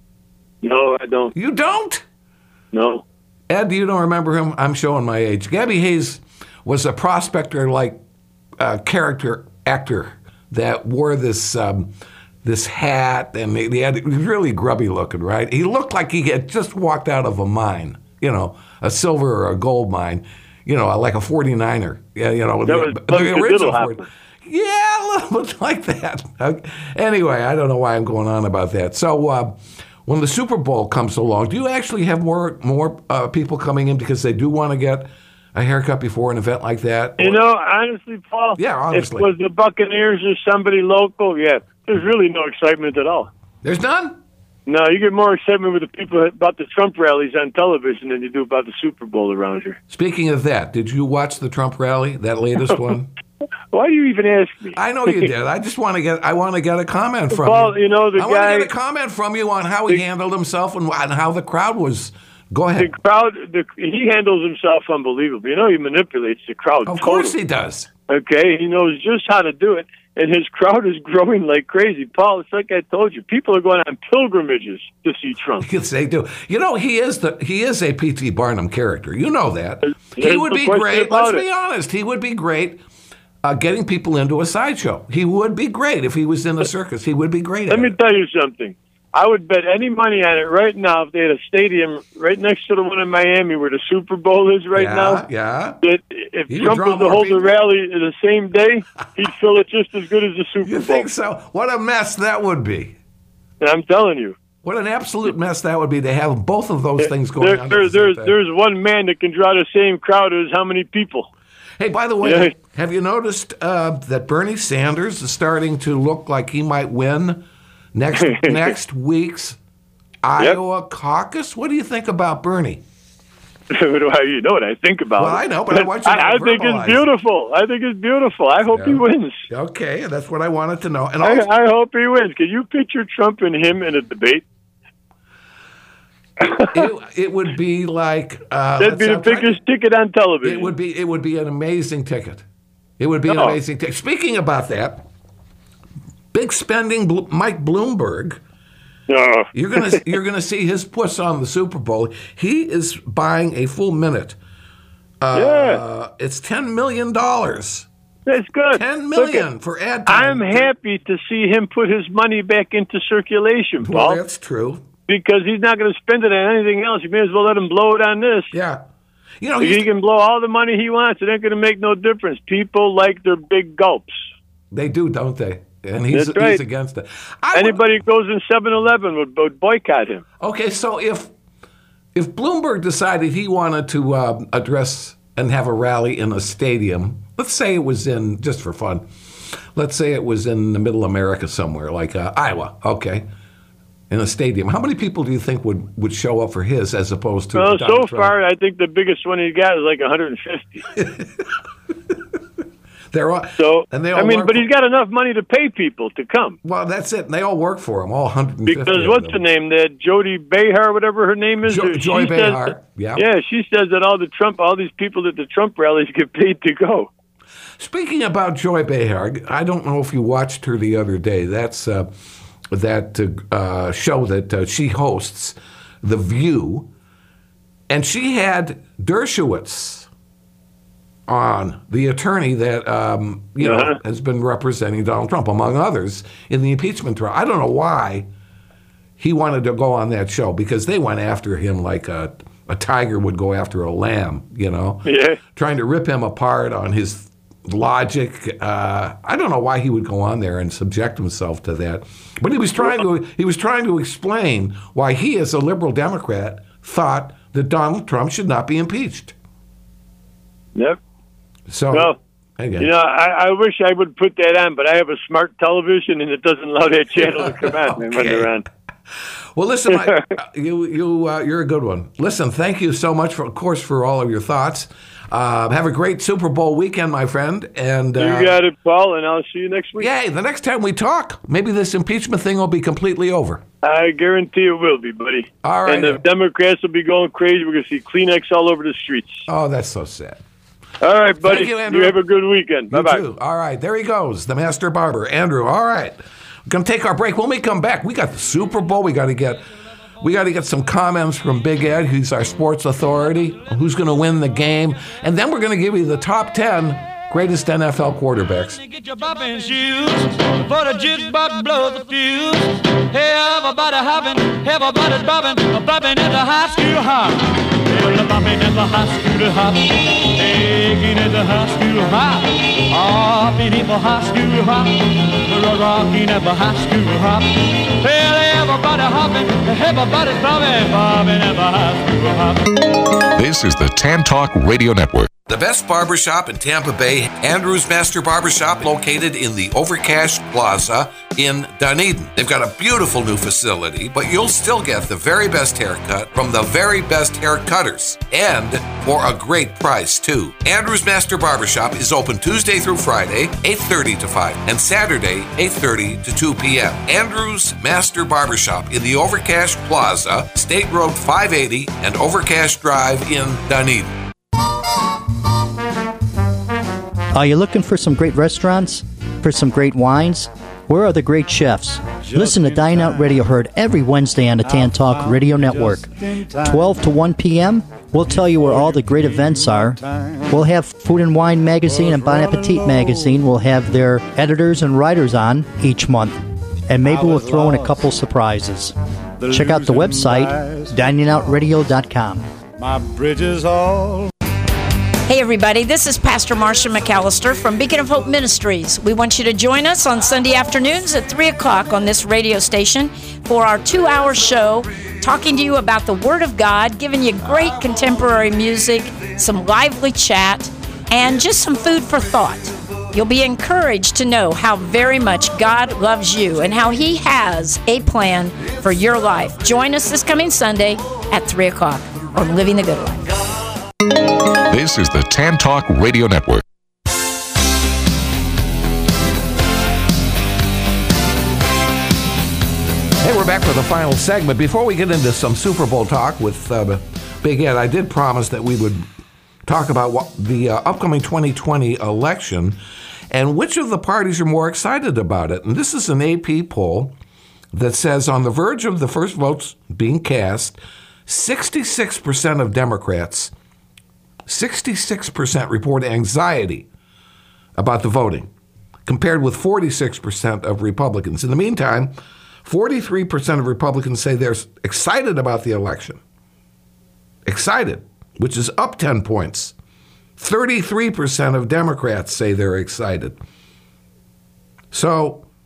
No, I don't. You don't? No. Ed, you don't remember him? I'm showing my age. Gabby Hayes was a prospector-like uh, character actor that wore this um, this hat, and he had he was really grubby looking, right? He looked like he had just walked out of a mine, you know, a silver or a gold mine, you know, like a forty-niner. Yeah, you know, That the, was the Buster original Diddlehopper. forty. Yeah, a little bit like that. Okay. Anyway, I don't know why I'm going on about that. So. Uh, When the Super Bowl comes along, do you actually have more more uh, people coming in because they do want to get a haircut before an event like that? You know, honestly, Paul. Yeah, honestly. If it was the Buccaneers or somebody local, yeah, there's really no excitement at all. There's none? No, you get more excitement with the people about the Trump rallies on television than you do about the Super Bowl around here. Speaking of that, did you watch the Trump rally, that latest one? Why do you even ask me? I know you did. I just want to get I want to get a comment from Paul, you. you know, the I guy- want to get a comment from you on how he handled himself and, and how the crowd was. Go ahead. The crowd, the, he handles himself unbelievably. You know, he manipulates the crowd. Of totally. course he does. Okay, he knows just how to do it, and his crowd is growing like crazy. Paul, it's like I told you, people are going on pilgrimages to see Trump. Yes, they do. You know, he is the he is a P T Barnum character. You know that. He There's would no be question great. about Let's it. be honest. He would be great uh, getting people into a sideshow. He would be great if he was in the circus. He would be great Let at me it. tell you something. I would bet any money on it right now if they had a stadium right next to the one in Miami where the Super Bowl is right yeah, now. Yeah. That if He would Trump draw was to more hold the people. rally the same day, he'd fill it just as good as the Super You Bowl. think so? What a mess that would be. And I'm telling you. What an absolute mess that would be to have both of those things going There, on. there, at the same there's, time. there's one man that can draw the same crowd as how many people. Hey, by the way, Yeah. have you noticed uh, that Bernie Sanders is starting to look like he might win next next week's Iowa caucus? What do you think about Bernie? What do I- you know what I think about Well, it. I know, but I want you to I, I think verbalize it's it. beautiful. I think it's beautiful. I hope he Yeah. wins. Okay, that's what I wanted to know. And I, also, I hope he wins. Can you picture Trump and him in a debate? it, it would be like uh, That'd be let's- the I'm trying to- biggest ticket on television. It would be. It would be an amazing ticket. It would be an Oh. amazing ticket. Speaking about that, big spending Bl- Mike Bloomberg. No. You're gonna you're gonna see his puss on the Super Bowl. He is buying a full minute. Uh, Yeah. It's ten million dollars. That's good. Ten Look million at- for ad time. I'm happy to see him put his money back into circulation, Well, Paul, that's true. because he's not going to spend it on anything else. You may as well let him blow it on this. Yeah. You know, he he's, can blow all the money he wants. It ain't going to make no difference. People like their big gulps. they do, don't they? and he's, That's right. he's against it. I Anybody who goes in seven eleven would, would boycott him. Okay, so if if Bloomberg decided he wanted to uh, address and have a rally in a stadium, let's say it was in, just for fun, let's say it was in the middle America somewhere, like uh, Iowa, okay, in a stadium, how many people do you think would, would show up for his as opposed to Well, Donald so Trump? far, I think the biggest one he got is like one hundred fifty. They're all, so, and they all I mean, work but for, he's got enough money to pay people to come. Well, that's it. And they all work for him, all one hundred fifty Because of what's them. the name? That Jody Behar, whatever her name is. Jo- she Joy says Behar, that- yeah. Yeah, she says that all the Trump, all these people at the Trump rallies get paid to go. Speaking about Joy Behar, I don't know if you watched her the other day. That's uh, that uh, show that uh, she hosts, The View, and she had Dershowitz on, the attorney that um, you Uh-huh. know has been representing Donald Trump, among others, in the impeachment trial. I don't know why he wanted to go on that show, because they went after him like a, a tiger would go after a lamb, you know, Yeah. trying to rip him apart on his logic. Uh, I don't know why he would go on there and subject himself to that, but he was trying to he was trying to explain why he, as a liberal Democrat, thought that Donald Trump should not be impeached. Yep. So, Well, again. you know, I, I wish I would put that on, but I have a smart television and it doesn't allow that channel to come on when they're on. Well, listen, I, you you uh, you're a good one. Listen, thank you so much, for, of course, for all of your thoughts. Uh, have a great Super Bowl weekend, my friend. And uh, You got it, Paul, and I'll see you next week. Yay! The next time we talk, maybe this impeachment thing will be completely over. I guarantee it will be, buddy. All right. And the Democrats will be going crazy. We're going to see Kleenex all over the streets. Oh, that's so sad. All right, buddy. Thank you, Andrew. You have a good weekend. You Bye-bye. too. All right, there he goes, the master barber, Andrew. All right, we're gonna take our break. When we come back, we got the Super Bowl. We got to get, we got to get some comments from Big Ed, who's our sports authority, who's gonna win the game, and then we're gonna give you the top ten greatest N F L quarterbacks. Get your bopping shoes for the jukebox blows the fuse. Hey, everybody hopping, everybody's bopping, bopping at the high school hop. Well, the bopping at the high school hop, taking at the high school hop, hopping at the high school hop, rocking at the high school hop. Well, everybody hopping, everybody's bopping, bopping at the high school hop. This is the Tan Talk Radio Network. The best barbershop in Tampa Bay, Andrew's Master Barbershop, located in the Overcash Plaza in Dunedin. They've got a beautiful new facility, but you'll still get the very best haircut from the very best hair cutters, and for a great price, too. Andrew's Master Barbershop is open Tuesday through Friday, eight thirty to five, and Saturday, eight thirty to two p.m. Andrew's Master Barbershop in the Overcash Plaza, State Road five eighty and Overcash Drive in Dunedin. Are you looking for some great restaurants? For some great wines? Where are the great chefs? Listen to Dine Out Radio, heard every Wednesday on the Tan Talk Radio Network. twelve to one p.m., we'll tell you where all the great events are. We'll have Food and Wine Magazine and Bon Appetit Magazine. We'll have their editors and writers on each month. And maybe we'll throw in a couple surprises. Check out the website, dining out radio dot com. My bridges all. Hey everybody, this is Pastor Marcia McAllister from Beacon of Hope Ministries. We want you to join us on Sunday afternoons at three o'clock on this radio station for our two-hour show, talking to you about the Word of God, giving you great contemporary music, some lively chat, and just some food for thought. You'll be encouraged to know how very much God loves you and how He has a plan for your life. Join us this coming Sunday at three o'clock on Living the Good Life. This is the Tan Talk Radio Network. Hey, we're back for the final segment. Before we get into some Super Bowl talk with uh, Big Ed, I did promise that we would talk about what the uh, upcoming twenty twenty election and which of the parties are more excited about it. And this is an A P poll that says on the verge of the first votes being cast, sixty-six percent of Democrats, sixty-six percent report anxiety about the voting, compared with forty-six percent of Republicans. In the meantime, forty-three percent of Republicans say they're excited about the election. Excited, which is up ten points. thirty-three percent of Democrats say they're excited. So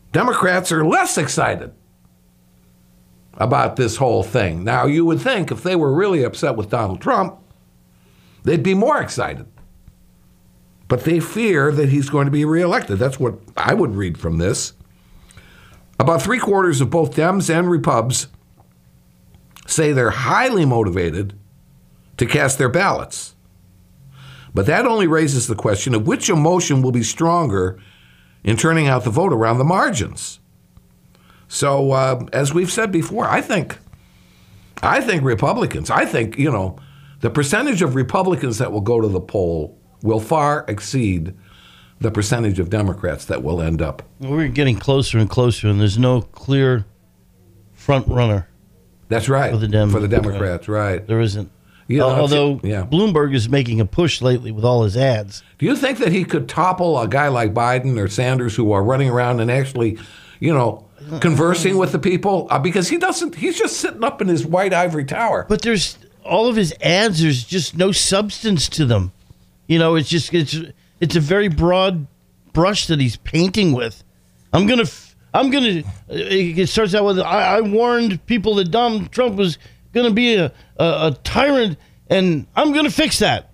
Democrats are less excited about this whole thing. Now, you would think if they were really upset with Donald Trump, they'd be more excited. But they fear that he's going to be reelected. That's what I would read from this. About three quarters of both Dems and Repubs say they're highly motivated to cast their ballots. But that only raises the question of which emotion will be stronger in turning out the vote around the margins. So, uh, as we've said before, I think, I think Republicans, I think, you know, the percentage of Republicans that will go to the poll will far exceed the percentage of Democrats that will end up. We're getting closer and closer, and there's no clear front runner. That's right. For the, Dem- for the Democrats, right. There isn't. You know, Although yeah. Bloomberg is making a push lately with all his ads. Do you think that he could topple a guy like Biden or Sanders who are running around and actually, you know, conversing with the people? Uh, because he doesn't, he's just sitting up in his white ivory tower. But there's, all of his ads, there's just no substance to them. You know, it's just, it's it's a very broad brush that he's painting with. I'm going to, I'm going to, it starts out with, I, I warned people that Donald Trump was going to be a, a, a tyrant, and I'm going to fix that.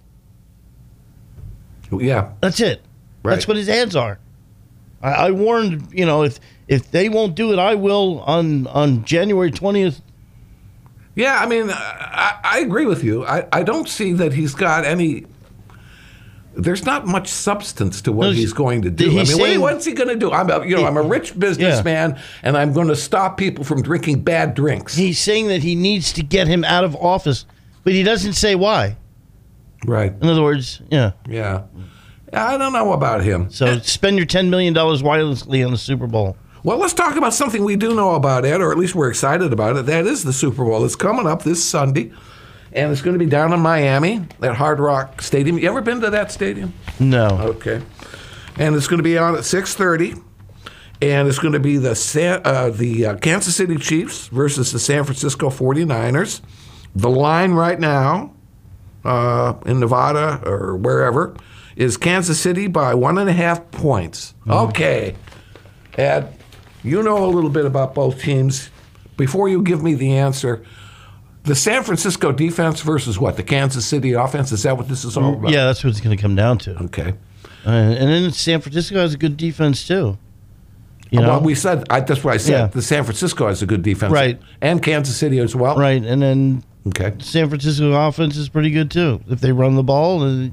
Yeah. That's it. Right. That's what his ads are. I, I warned, you know, if if they won't do it, I will on, on January twentieth. Yeah, I mean, I, I agree with you. I, I don't see that he's got any... There's not much substance to what No, he's going to do. I mean, he's what, saying- what's he going to do? I'm a, you know, I'm a rich businessman, and I'm going to stop people from drinking bad drinks. He's saying that he needs to get him out of office, but he doesn't say why. Right. In other words, yeah. Yeah. I don't know about him. So spend your ten million dollars wisely on the Super Bowl. Well, let's talk about something we do know about, Ed, or at least we're excited about it. That is the Super Bowl. It's coming up this Sunday, and it's going to be down in Miami at Hard Rock Stadium. You ever been to that stadium? No. Okay. And it's going to be on at six thirty, and it's going to be the San, uh, the uh, Kansas City Chiefs versus the San Francisco forty-niners. The line right now uh, in Nevada or wherever is Kansas City by one and a half points. Mm. Okay. Ed, you know a little bit about both teams. Before you give me the answer, the San Francisco defense versus what? The Kansas City offense? Is that what this is all about? Yeah, that's what it's going to come down to. Okay. Uh, and then San Francisco has a good defense, too. You know? Well, we said, I, that's what I said. Yeah. The San Francisco has a good defense. Right. And Kansas City as well. Right, and then okay. San Francisco offense is pretty good, too. If they run the ball, and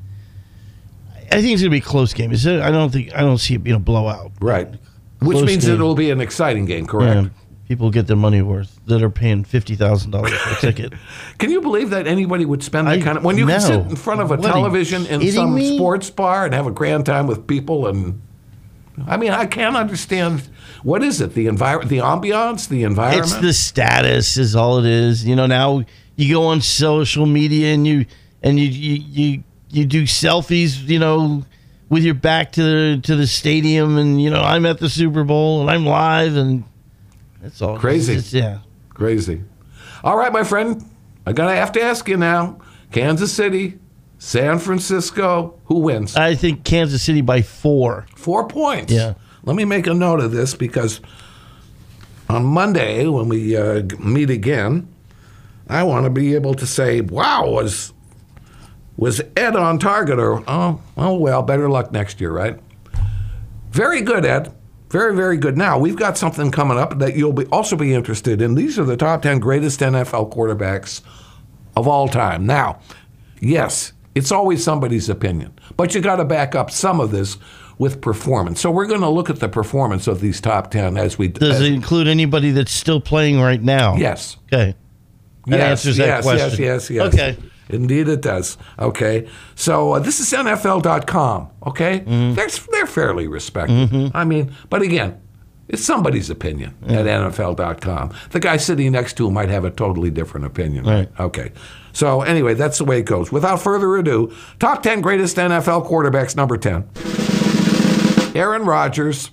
I think it's going to be a close game. Is it? I don't think I don't see it being a blowout. Right. Which Close means game. it'll be an exciting game, correct? Yeah, people get their money worth that are paying fifty thousand dollars for a ticket. Can you believe that anybody would spend that I kind of... When you know. can sit in front of a What, are you television in kidding some me? sports bar and have a grand time with people and... I mean, I can't understand... What is it? The envir- the ambiance? The environment? It's the status is all it is. You know, now you go on social media and you and you you you, you do selfies, you know, with your back to the to the stadium, and you know, I'm at the Super Bowl and I'm live, and that's all. Crazy. It's, it's, yeah. Crazy. All right, my friend. I'm going to have to ask you now. Kansas City, San Francisco, who wins? I think Kansas City by four. Four points. Yeah. Let me make a note of this because on Monday when we uh, meet again, I want to be able to say, wow, was was Ed on target? Or, oh, oh, well, better luck next year, right? Very good, Ed. Very, very good. Now, we've got something coming up that you'll be also be interested in. These are the top ten greatest N F L quarterbacks of all time. Now, yes, it's always somebody's opinion, but you got to back up some of this with performance. So we're going to look at the performance of these top ten as we... Does as, it include anybody that's still playing right now? Yes. Okay. That yes, answers that yes, question. Yes, yes, yes. Okay. Indeed it does. Okay. So uh, this is N F L dot com, okay? Mm-hmm. They're, they're fairly respected. Mm-hmm. I mean, but again, it's somebody's opinion Mm-hmm. at N F L dot com. The guy sitting next to him might have a totally different opinion. Right. Okay. So anyway, that's the way it goes. Without further ado, top ten greatest N F L quarterbacks, number ten. Aaron Rodgers,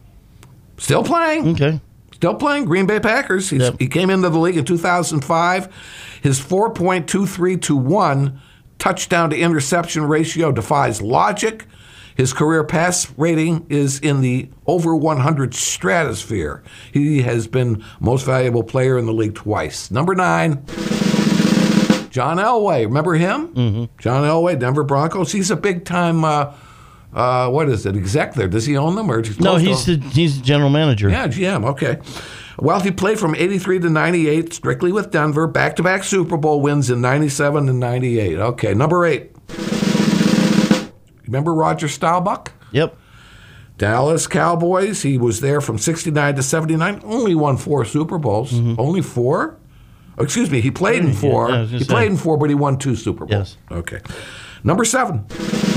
still playing. Okay. Still playing. Green Bay Packers. He's, Yep. He came into the league in two thousand five. His four point two three to one touchdown to interception ratio defies logic. His career pass rating is in the over one hundred stratosphere. He has been most valuable player in the league twice. Number nine, John Elway. Remember him? Mm-hmm. John Elway, Denver Broncos. He's a big-time, uh, uh, what is it, exec there. Does he own them? Or is he no, he's the, he's the general manager. Yeah, G M, okay. Well, he played from eighty-three to ninety-eight, strictly with Denver. Back-to-back Super Bowl wins in ninety-seven and ninety-eight. Okay, number eight. Remember Roger Staubach? Yep. Dallas Cowboys. He was there from sixty-nine to seventy-nine. Only won four Super Bowls. Mm-hmm. Only four? Oh, excuse me, he played in four. Yeah, he say. played in four, but he won two Super Bowls. Yes. Okay. Number seven.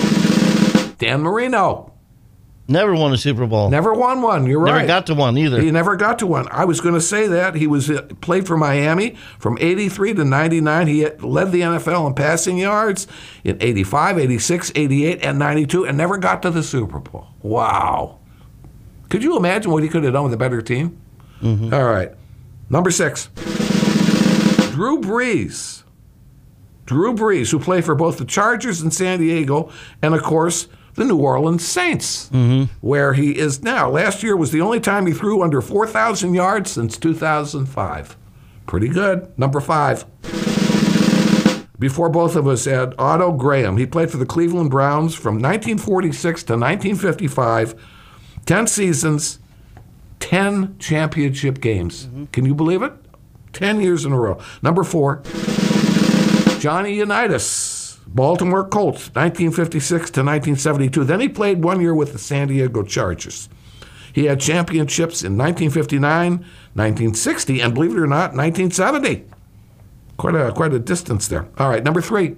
Dan Marino. Never won a Super Bowl. Never won one. You're Never right. got to one either. He never got to one. I was going to say that. He was uh, played for Miami from eighty-three to ninety-nine. He had, led the N F L in passing yards in eighty-five, eighty-six, eighty-eight, and ninety-two, and never got to the Super Bowl. Wow. Could you imagine what he could have done with a better team? Mm-hmm. All right. Number six. Drew Brees. Drew Brees, who played for both the Chargers in San Diego and, of course, the New Orleans Saints, mm-hmm. where he is now. Last year was the only time he threw under four thousand yards since two thousand five. Pretty good. Number five. Before both of us had Otto Graham. He played for the Cleveland Browns from nineteen forty-six to nineteen fifty-five. ten seasons, ten championship games. Mm-hmm. Can you believe it? ten years in a row. Number four. Johnny Unitas. Baltimore Colts, nineteen fifty-six to nineteen seventy-two. Then he played one year with the San Diego Chargers. He had championships in nineteen fifty-nine, nineteen sixty, and believe it or not, nineteen seventy. Quite a quite a distance there. All right, number three.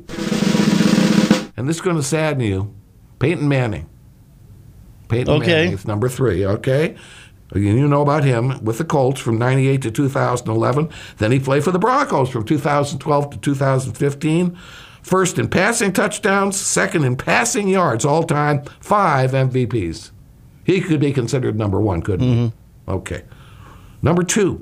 And this is going to sadden you. Peyton Manning. Peyton Okay. Manning is number three, okay? You know about him with the Colts from ninety-eight to two thousand eleven. Then he played for the Broncos from two thousand twelve to two thousand fifteen. First in passing touchdowns, second in passing yards all time, five M V Ps. He could be considered number one, couldn't Mm-hmm. he? Okay. Number two.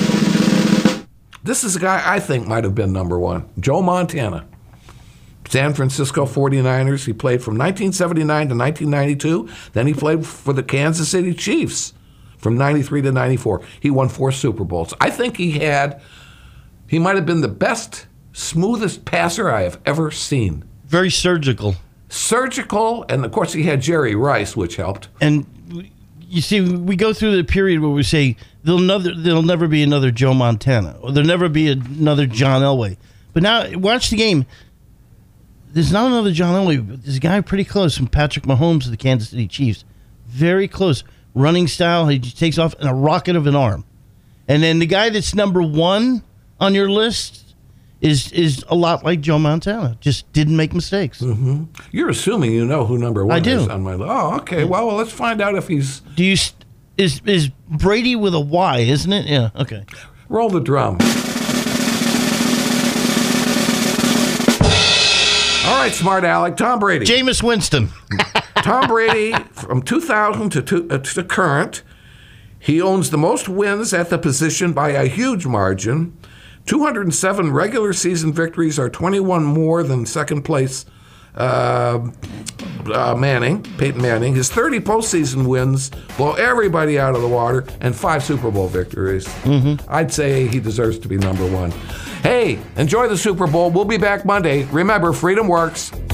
This is a guy I think might have been number one. Joe Montana. San Francisco forty-niners. He played from nineteen seventy-nine to nineteen ninety-two. Then he played for the Kansas City Chiefs from ninety-three to ninety-four. He won four Super Bowls. I think he had, he might have been the best, smoothest passer I have ever seen. Very surgical. Surgical, and of course he had Jerry Rice, which helped. And you see, we go through the period where we say there'll never, there'll never be another Joe Montana, or there'll never be another John Elway. But now, watch the game. There's not another John Elway, but there's a guy pretty close from Patrick Mahomes of the Kansas City Chiefs. Very close. Running style, he just takes off in a rocket of an arm. And then the guy that's number one on your list is is a lot like Joe Montana. Just didn't make mistakes. Mm-hmm. You're assuming you know who number one I do. is on my list. Oh, okay. Well, well, let's find out if he's... Do you st- is is Brady with a Y, isn't it? Yeah, okay. Roll the drum. All right, smart Alec. Tom Brady. Jameis Winston. Tom Brady, from two thousand to, to, uh, to current, he owns the most wins at the position by a huge margin. two hundred seven regular season victories are twenty-one more than second place uh, uh, Manning, Peyton Manning. His thirty postseason wins blow everybody out of the water, and five Super Bowl victories. Mm-hmm. I'd say he deserves to be number one. Hey, enjoy the Super Bowl. We'll be back Monday. Remember, freedom works.